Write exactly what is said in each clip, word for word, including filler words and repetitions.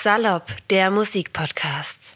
Salopp, der Musikpodcast.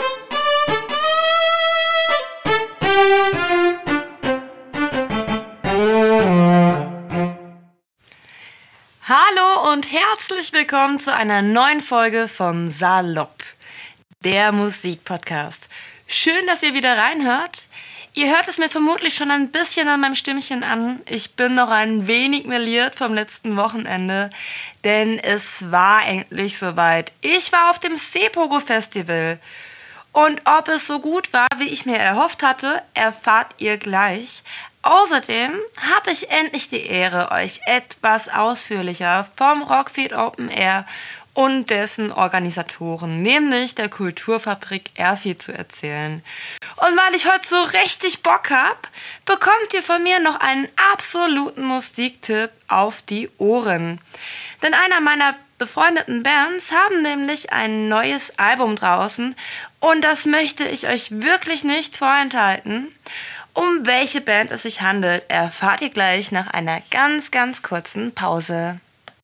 Hallo und herzlich willkommen zu einer neuen Folge von Salopp, der Musikpodcast. Schön, dass ihr wieder reinhört. Ihr hört es mir vermutlich schon ein bisschen an meinem Stimmchen an. Ich bin noch ein wenig meliert vom letzten Wochenende, denn es war endlich soweit. Ich war auf dem Seepogo Festival. Und ob es so gut war, wie ich mir erhofft hatte, erfahrt ihr gleich. Außerdem habe ich endlich die Ehre, euch etwas ausführlicher vom Rockfeed Open Air und dessen Organisatoren, nämlich der Kulturfabrik Erfi, zu erzählen. Und weil ich heute so richtig Bock habe, bekommt ihr von mir noch einen absoluten Musiktipp auf die Ohren. Denn einer meiner befreundeten Bands haben nämlich ein neues Album draußen und das möchte ich euch wirklich nicht vorenthalten. Um welche Band es sich handelt, erfahrt ihr gleich nach einer ganz, ganz kurzen Pause.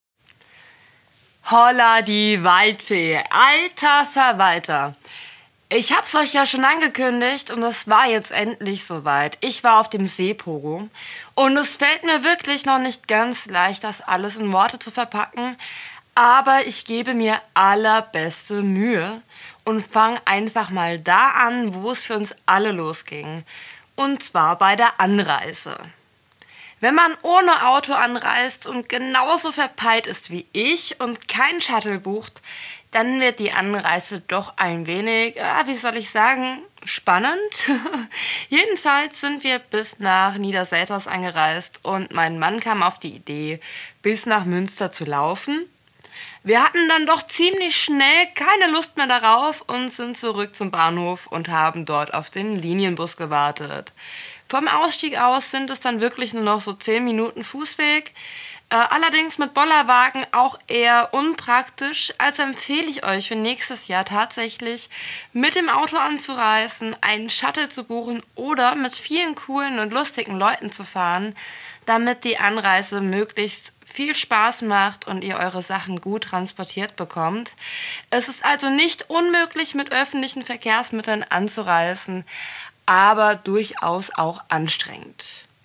Holla die Waldfee, alter Verwalter. Ich hab's euch ja schon angekündigt und es war jetzt endlich soweit. Ich war auf dem Seepogo und es fällt mir wirklich noch nicht ganz leicht, das alles in Worte zu verpacken, aber ich gebe mir allerbeste Mühe und fange einfach mal da an, wo es für uns alle losging. Und zwar bei der Anreise. Wenn man ohne Auto anreist und genauso verpeilt ist wie ich und kein Shuttle bucht, dann wird die Anreise doch ein wenig, äh, wie soll ich sagen, spannend. Jedenfalls sind wir bis nach Niederselters angereist und mein Mann kam auf die Idee, bis nach Münster zu laufen. Wir hatten dann doch ziemlich schnell keine Lust mehr darauf und sind zurück zum Bahnhof und haben dort auf den Linienbus gewartet. Vom Ausstieg aus sind es dann wirklich nur noch so zehn Minuten Fußweg. Äh, allerdings mit Bollerwagen auch eher unpraktisch. Also empfehle ich euch für nächstes Jahr tatsächlich mit dem Auto anzureisen, einen Shuttle zu buchen oder mit vielen coolen und lustigen Leuten zu fahren, damit die Anreise möglichst viel Spaß macht und ihr eure Sachen gut transportiert bekommt. Es ist also nicht unmöglich, mit öffentlichen Verkehrsmitteln anzureisen, aber durchaus auch anstrengend.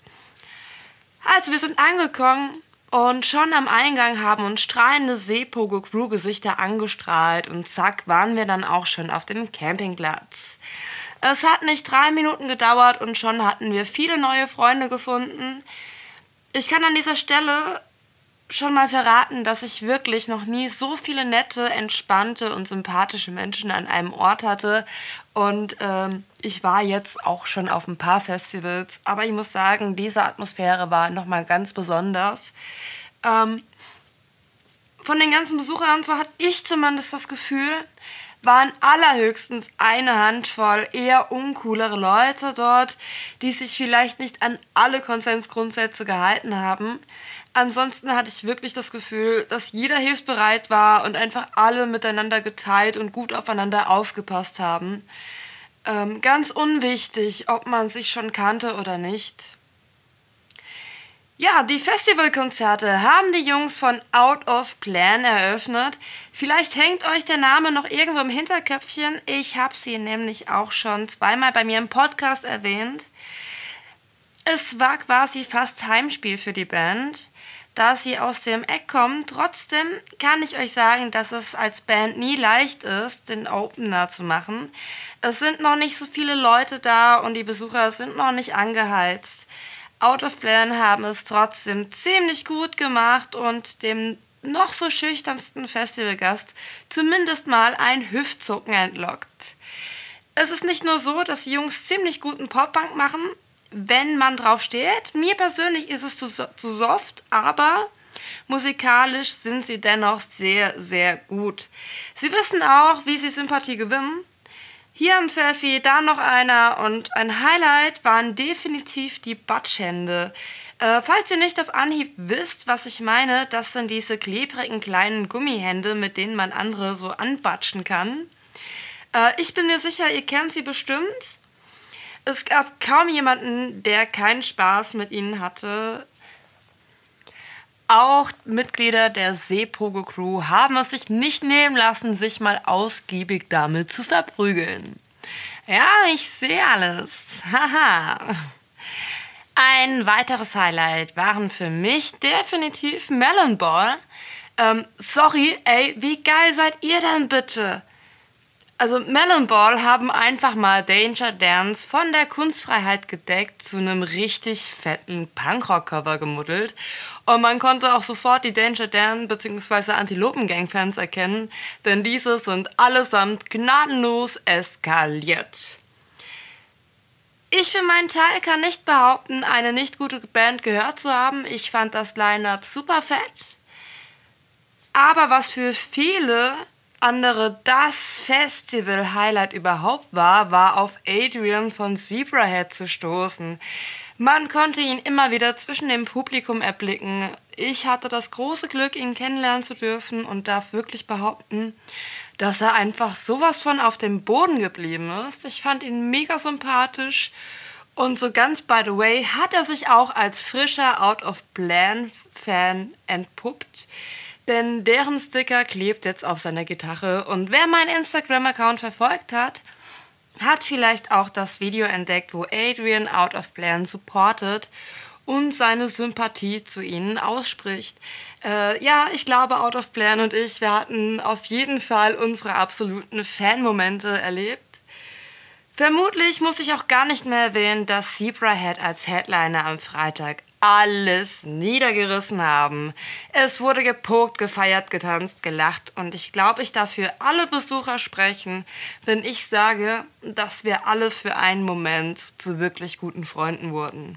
Also wir sind angekommen und schon am Eingang haben uns strahlende Seepogo-Crew-Gesichter angestrahlt und zack waren wir dann auch schon auf dem Campingplatz. Es hat nicht drei Minuten gedauert und schon hatten wir viele neue Freunde gefunden. Ich kann an dieser Stelle schon mal verraten, dass ich wirklich noch nie so viele nette, entspannte und sympathische Menschen an einem Ort hatte. Und ähm, ich war jetzt auch schon auf ein paar Festivals, aber ich muss sagen, diese Atmosphäre war nochmal ganz besonders. Ähm, von den ganzen Besuchern, so hatte ich zumindest das Gefühl, waren allerhöchstens eine Handvoll eher uncoolere Leute dort, die sich vielleicht nicht an alle Konsensgrundsätze gehalten haben. Ansonsten hatte ich wirklich das Gefühl, dass jeder hilfsbereit war und einfach alle miteinander geteilt und gut aufeinander aufgepasst haben. Ähm, ganz unwichtig, ob man sich schon kannte oder nicht. Ja, die Festivalkonzerte haben die Jungs von Out of Plan eröffnet. Vielleicht hängt euch der Name noch irgendwo im Hinterköpfchen. Ich habe sie nämlich auch schon zweimal bei mir im Podcast erwähnt. Es war quasi fast Heimspiel für die Band, da sie aus dem Eck kommen. Trotzdem kann ich euch sagen, dass es als Band nie leicht ist, den Opener zu machen. Es sind noch nicht so viele Leute da und die Besucher sind noch nicht angeheizt. Out of Plan haben es trotzdem ziemlich gut gemacht und dem noch so schüchternsten Festivalgast zumindest mal ein Hüftzucken entlockt. Es ist nicht nur so, dass die Jungs ziemlich guten Pop-Punk machen, wenn man drauf steht. Mir persönlich ist es zu, zu soft, aber musikalisch sind sie dennoch sehr, sehr gut. Sie wissen auch, wie sie Sympathie gewinnen. Hier ein Selfie, da noch einer und ein Highlight waren definitiv die Batschhände. Äh, falls ihr nicht auf Anhieb wisst, was ich meine, das sind diese klebrigen kleinen Gummihände, mit denen man andere so anbatschen kann. Äh, ich bin mir sicher, ihr kennt sie bestimmt. Es gab kaum jemanden, der keinen Spaß mit ihnen hatte. auch Mitglieder der Seepogo-Crew haben es sich nicht nehmen lassen, sich mal ausgiebig damit zu verprügeln. Ja, ich sehe alles. Haha. Ein weiteres Highlight waren für mich definitiv Melon Ball. Ähm, sorry, ey, wie geil seid ihr denn bitte? Also Melon Ball haben einfach mal Danger Dance von der Kunstfreiheit gedeckt zu einem richtig fetten Punkrock-Cover gemuddelt. Und man konnte auch sofort die Danger Dan bzw. Antilopen-Gang-Fans erkennen, denn diese sind allesamt gnadenlos eskaliert. Ich für meinen Teil kann nicht behaupten, eine nicht gute Band gehört zu haben. Ich fand das Line-Up super fett. Aber was für viele andere das Festival-Highlight überhaupt war, war auf Adrian von Zebrahead zu stoßen. Man konnte ihn immer wieder zwischen dem Publikum erblicken. Ich hatte das große Glück, ihn kennenlernen zu dürfen und darf wirklich behaupten, dass er einfach sowas von auf dem Boden geblieben ist. Ich fand ihn mega sympathisch und so ganz by the way hat er sich auch als frischer Out-of-Plan-Fan entpuppt. Denn deren Sticker klebt jetzt auf seiner Gitarre und wer meinen Instagram-Account verfolgt hat, hat vielleicht auch das Video entdeckt, wo Adrian Out of Plan supportet und seine Sympathie zu ihnen ausspricht. Äh, ja, ich glaube, Out of Plan und ich, wir hatten auf jeden Fall unsere absoluten Fan-Momente erlebt. Vermutlich muss ich auch gar nicht mehr erwähnen, dass Zebrahead als Headliner am Freitag alles niedergerissen haben. Es wurde gepokt, gefeiert, getanzt, gelacht und ich glaube, ich darf für alle Besucher sprechen, wenn ich sage, dass wir alle für einen Moment zu wirklich guten Freunden wurden.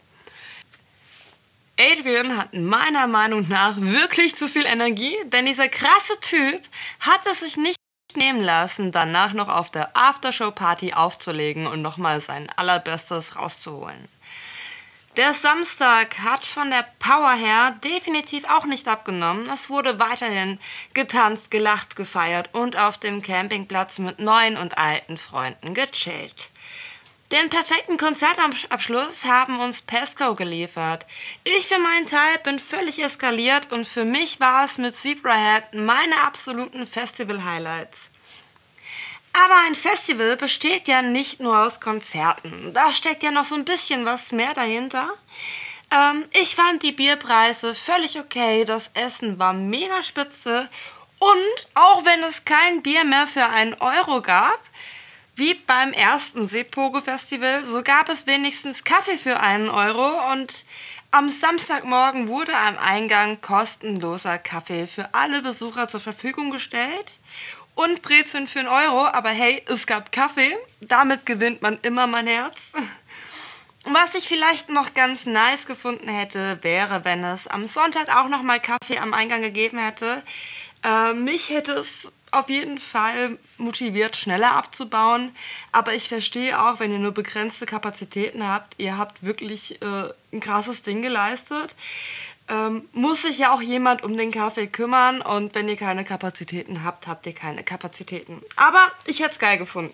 Adrian hat meiner Meinung nach wirklich zu viel Energie, denn dieser krasse Typ hat es sich nicht nehmen lassen, danach noch auf der Aftershow-Party aufzulegen und nochmal sein Allerbestes rauszuholen. Der Samstag hat von der Power her definitiv auch nicht abgenommen. Es wurde weiterhin getanzt, gelacht, gefeiert und auf dem Campingplatz mit neuen und alten Freunden gechillt. Den perfekten Konzertabschluss haben uns Pesco geliefert. Ich für meinen Teil bin völlig eskaliert und für mich war es mit Zebrahead meine absoluten Festival-Highlights. Aber ein Festival besteht ja nicht nur aus Konzerten. Da steckt ja noch so ein bisschen was mehr dahinter. Ähm, ich fand die Bierpreise völlig okay. Das Essen war mega spitze. Und auch wenn es kein Bier mehr für einen Euro gab, wie beim ersten Seepogo-Festival, so gab es wenigstens Kaffee für einen Euro. Und am Samstagmorgen wurde am Eingang kostenloser Kaffee für alle Besucher zur Verfügung gestellt. Und Brezeln für einen Euro, aber hey, es gab Kaffee. Damit gewinnt man immer mein Herz. Was ich vielleicht noch ganz nice gefunden hätte, wäre, wenn es am Sonntag auch nochmal Kaffee am Eingang gegeben hätte. Äh, mich hätte es auf jeden Fall motiviert, schneller abzubauen. Aber ich verstehe auch, wenn ihr nur begrenzte Kapazitäten habt, ihr habt wirklich äh, ein krasses Ding geleistet. Ähm, muss sich ja auch jemand um den Kaffee kümmern und wenn ihr keine Kapazitäten habt, habt ihr keine Kapazitäten. Aber ich hätte es geil gefunden.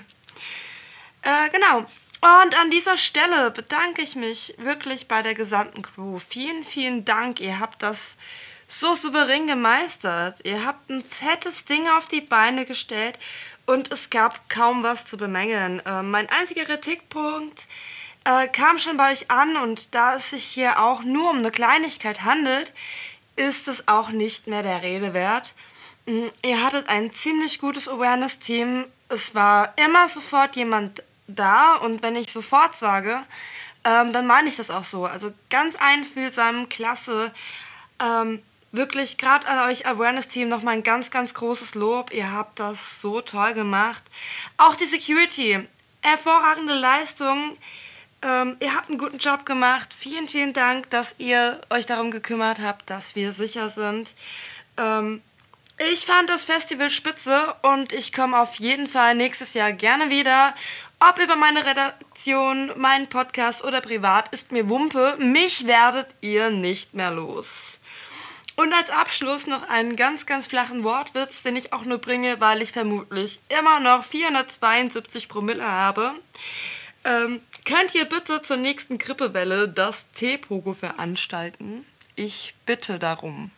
äh, genau. Und an dieser Stelle bedanke ich mich wirklich bei der gesamten Crew. Vielen, vielen Dank. Ihr habt das so souverän gemeistert. Ihr habt ein fettes Ding auf die Beine gestellt und es gab kaum was zu bemängeln. Äh, mein einziger Kritikpunkt Äh, kam schon bei euch an und da es sich hier auch nur um eine Kleinigkeit handelt, ist es auch nicht mehr der Rede wert. Mhm, ihr hattet ein ziemlich gutes Awareness-Team. Es war immer sofort jemand da und wenn ich sofort sage, ähm, dann meine ich das auch so. Also ganz einfühlsam, klasse. Ähm, wirklich gerade an euch Awareness-Team nochmal ein ganz, ganz großes Lob. Ihr habt das so toll gemacht. Auch die Security, hervorragende Leistung. Ähm, ihr habt einen guten Job gemacht. Vielen, vielen Dank, dass ihr euch darum gekümmert habt, dass wir sicher sind. Ähm, ich fand das Festival spitze und ich komme auf jeden Fall nächstes Jahr gerne wieder. Ob über meine Redaktion, meinen Podcast oder privat, ist mir Wumpe. Mich werdet ihr nicht mehr los. Und als Abschluss noch einen ganz, ganz flachen Wortwitz, den ich auch nur bringe, weil ich vermutlich immer noch vierhundertzweiundsiebzig Promille habe. Ähm, könnt ihr bitte zur nächsten Grippewelle das Seepogo veranstalten? Ich bitte darum.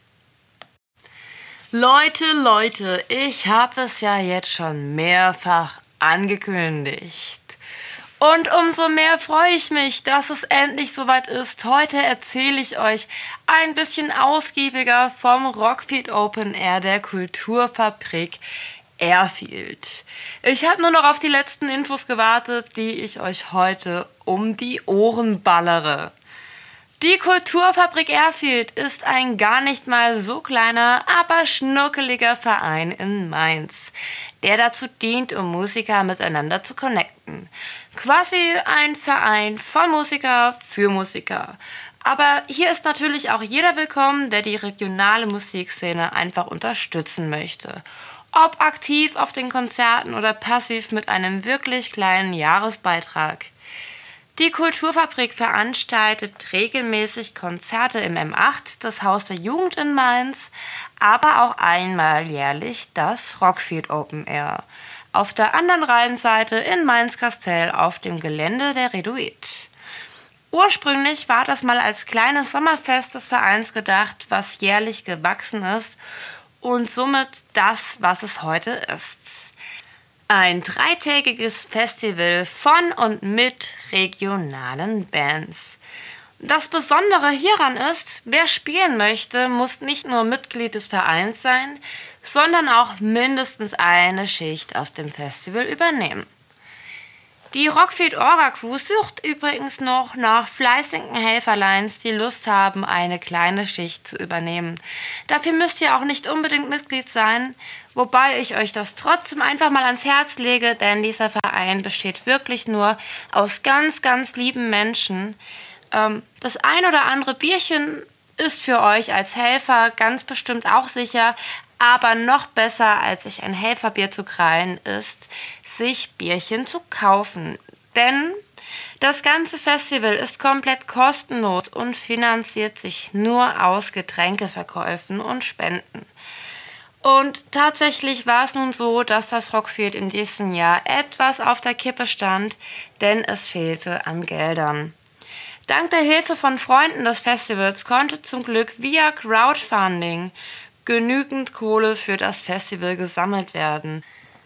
Leute, Leute, ich habe es ja jetzt schon mehrfach angekündigt. Und umso mehr freue ich mich, dass es endlich soweit ist. Heute erzähle ich euch ein bisschen ausgiebiger vom Rockfield Open Air der Kulturfabrik Airfield. Ich habe nur noch auf die letzten Infos gewartet, die ich euch heute um die Ohren ballere. Die Kulturfabrik Airfield ist ein gar nicht mal so kleiner, aber schnuckeliger Verein in Mainz, der dazu dient, um Musiker miteinander zu connecten. Quasi ein Verein von Musiker für Musiker. Aber hier ist natürlich auch jeder willkommen, der die regionale Musikszene einfach unterstützen möchte. Ob aktiv auf den Konzerten oder passiv mit einem wirklich kleinen Jahresbeitrag. Die Kulturfabrik veranstaltet regelmäßig Konzerte im M acht, das Haus der Jugend in Mainz, aber auch einmal jährlich das Rockfield Open Air. Auf der anderen Rheinseite in Mainz-Kastell auf dem Gelände der Reduit. Ursprünglich war das mal als kleines Sommerfest des Vereins gedacht, was jährlich gewachsen ist und somit das, was es heute ist. Ein dreitägiges Festival von und mit regionalen Bands. Das Besondere hieran ist, wer spielen möchte, muss nicht nur Mitglied des Vereins sein, sondern auch mindestens eine Schicht auf dem Festival übernehmen. Die Rockfield Orga Crew sucht übrigens noch nach fleißigen Helferleins, die Lust haben, eine kleine Schicht zu übernehmen. Dafür müsst ihr auch nicht unbedingt Mitglied sein, wobei ich euch das trotzdem einfach mal ans Herz lege, denn dieser Verein besteht wirklich nur aus ganz, ganz lieben Menschen. Ähm, das ein oder andere Bierchen ist für euch als Helfer ganz bestimmt auch sicher, aber noch besser, als sich ein Helferbier zu krallen, ist, sich Bierchen zu kaufen. Denn das ganze Festival ist komplett kostenlos und finanziert sich nur aus Getränkeverkäufen und Spenden. Und tatsächlich war es nun so, dass das Rockfield in diesem Jahr etwas auf der Kippe stand, denn es fehlte an Geldern. Dank der Hilfe von Freunden des Festivals konnte zum Glück via Crowdfunding genügend Kohle für das Festival gesammelt werden.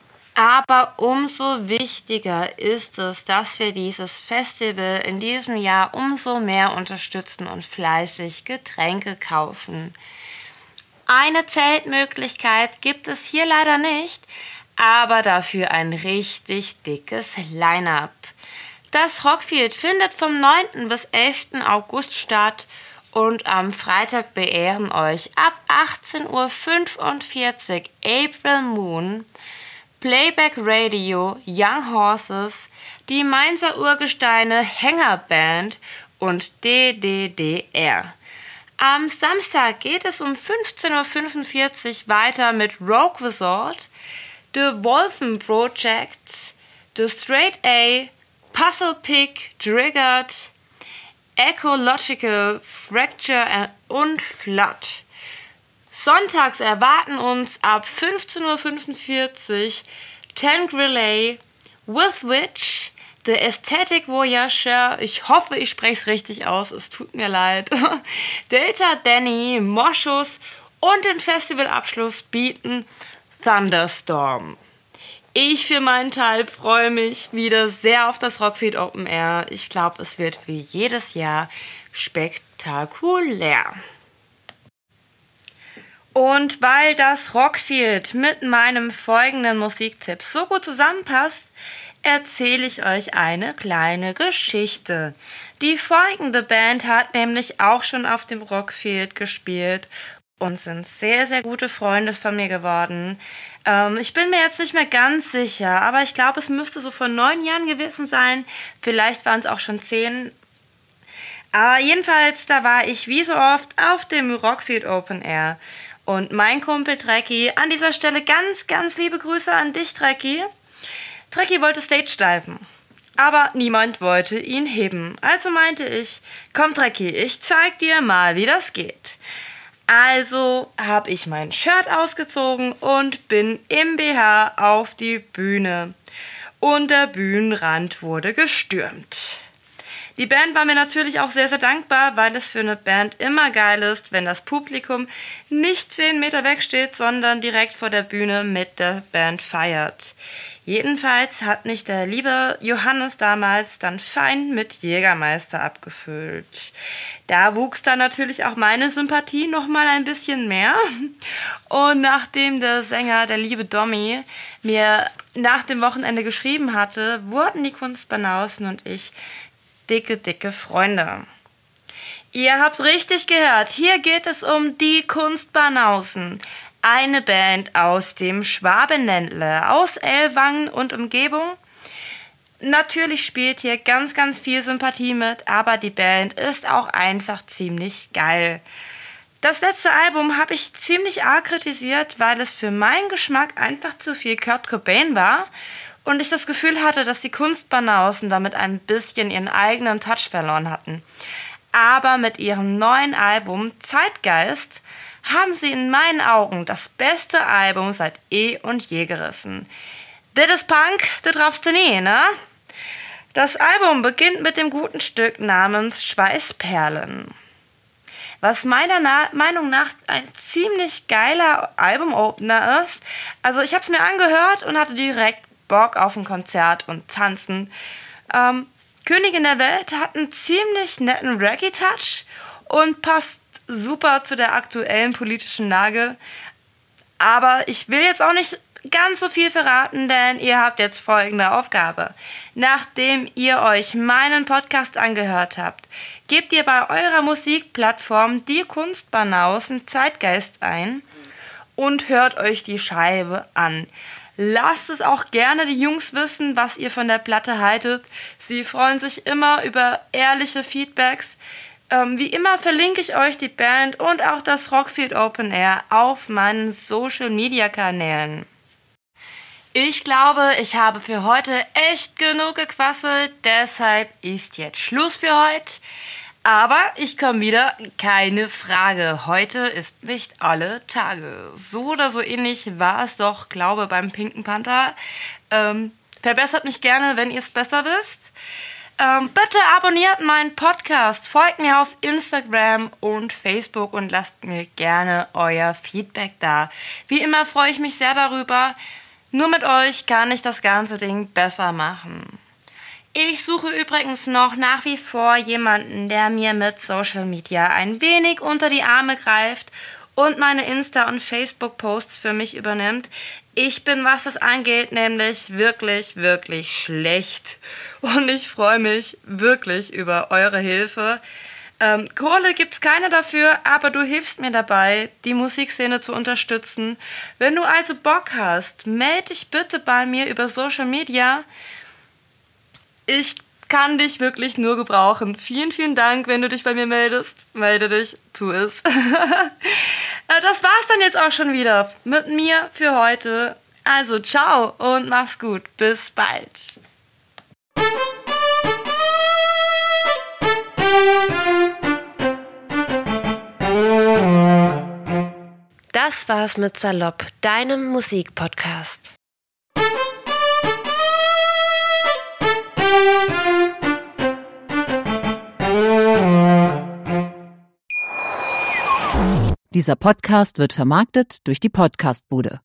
Aber umso wichtiger ist es, dass wir dieses Festival in diesem Jahr umso mehr unterstützen und fleißig Getränke kaufen. Eine Zeltmöglichkeit gibt es hier leider nicht, aber dafür ein richtig dickes Line-up. Das Rockfield findet vom neunten bis elften August statt und am Freitag beehren euch ab achtzehn Uhr fünfundvierzig April Moon, Playback Radio, Young Horses, die Mainzer Urgesteine Hängerband und D D D R. Am Samstag geht es um fünfzehn Uhr fünfundvierzig weiter mit Rogue Resort, The Wolfen Project, The Straight A, Puzzle Pig, Triggered, Ecological Fracture und Flood. Sonntags erwarten uns ab fünfzehn Uhr fünfundvierzig Tangrilay, With Witch, The Aesthetic Voyageur, ich hoffe, ich spreche es richtig aus, es tut mir leid, Delta Danny, Moschus und den Festivalabschluss bieten Thunderstorm. Ich für meinen Teil freue mich wieder sehr auf das Rockfield Open Air. Ich glaube, es wird wie jedes Jahr spektakulär. Und weil das Rockfield mit meinem folgenden Musiktipp so gut zusammenpasst, erzähle ich euch eine kleine Geschichte. Die folgende Band hat nämlich auch schon auf dem Rockfield gespielt und sind sehr, sehr gute Freunde von mir geworden. Ähm, ich bin mir jetzt nicht mehr ganz sicher, aber ich glaube, es müsste so vor neun Jahren gewesen sein. Vielleicht waren es auch schon zehn. Aber jedenfalls, da war ich wie so oft auf dem Rockfield Open Air. Und mein Kumpel Trekkie, an dieser Stelle ganz, ganz liebe Grüße an dich, Trekkie. Trekkie wollte Stage diven, aber niemand wollte ihn heben. Also meinte ich, komm Trekkie, ich zeig dir mal, wie das geht. Also habe ich mein Shirt ausgezogen und bin im B H auf die Bühne. Und der Bühnenrand wurde gestürmt. Die Band war mir natürlich auch sehr, sehr dankbar, weil es für eine Band immer geil ist, wenn das Publikum nicht zehn Meter weg steht, sondern direkt vor der Bühne mit der Band feiert. Jedenfalls hat mich der liebe Johannes damals dann fein mit Jägermeister abgefüllt. Da wuchs dann natürlich auch meine Sympathie nochmal ein bisschen mehr. Und nachdem der Sänger, der liebe Domi, mir nach dem Wochenende geschrieben hatte, wurden die Kunstbanausen und ich dicke, dicke Freunde. Ihr habt richtig gehört, hier geht es um die Kunstbanausen. Eine Band aus dem Schwabenländle, aus Ellwangen und Umgebung. Natürlich spielt hier ganz, ganz viel Sympathie mit, aber die Band ist auch einfach ziemlich geil. Das letzte Album habe ich ziemlich arg kritisiert, weil es für meinen Geschmack einfach zu viel Kurt Cobain war und ich das Gefühl hatte, dass die Kunstbanausen damit ein bisschen ihren eigenen Touch verloren hatten. Aber mit ihrem neuen Album Zeitgeist haben sie in meinen Augen das beste Album seit eh und je gerissen. Das ist Punk, das raffst du nie, ne? Das Album beginnt mit dem guten Stück namens Schweißperlen, was meiner Na- Meinung nach ein ziemlich geiler Albumopener ist. Also ich habe es mir angehört und hatte direkt Bock auf ein Konzert und Tanzen. Ähm, Königin der Welt hat einen ziemlich netten Reggae-Touch und passt super zu der aktuellen politischen Lage. Aber ich will jetzt auch nicht ganz so viel verraten, denn ihr habt jetzt folgende Aufgabe. Nachdem ihr euch meinen Podcast angehört habt, gebt ihr bei eurer Musikplattform die Kunstbanausen Zeitgeist ein und hört euch die Scheibe an. Lasst es auch gerne die Jungs wissen, was ihr von der Platte haltet. Sie freuen sich immer über ehrliche Feedbacks. Ähm, wie immer verlinke ich euch die Band und auch das Rockfield Open Air auf meinen Social-Media-Kanälen. Ich glaube, ich habe für heute echt genug gequasselt, deshalb ist jetzt Schluss für heute. Aber ich komme wieder, keine Frage. Heute ist nicht alle Tage. So oder so ähnlich war es doch, glaube beim Pinken Panther. Ähm, verbessert mich gerne, wenn ihr es besser wisst. Ähm, bitte abonniert meinen Podcast, folgt mir auf Instagram und Facebook und lasst mir gerne euer Feedback da. Wie immer freue ich mich sehr darüber. Nur mit euch kann ich das ganze Ding besser machen. Ich suche übrigens noch nach wie vor jemanden, der mir mit Social Media ein wenig unter die Arme greift und meine Insta- und Facebook-Posts für mich übernimmt. Ich bin, was das angeht, nämlich wirklich, wirklich schlecht. Und ich freue mich wirklich über eure Hilfe. Ähm, Kohle gibt's keine dafür, aber du hilfst mir dabei, die Musikszene zu unterstützen. Wenn du also Bock hast, melde dich bitte bei mir über Social Media. Ich kann dich wirklich nur gebrauchen. Vielen, vielen Dank, wenn du dich bei mir meldest. Melde dich, tu es. Das war's dann jetzt auch schon wieder mit mir für heute. Also ciao und mach's gut. Bis bald. Das war's mit Salopp, deinem Musikpodcast. Dieser Podcast wird vermarktet durch die Podcastbude.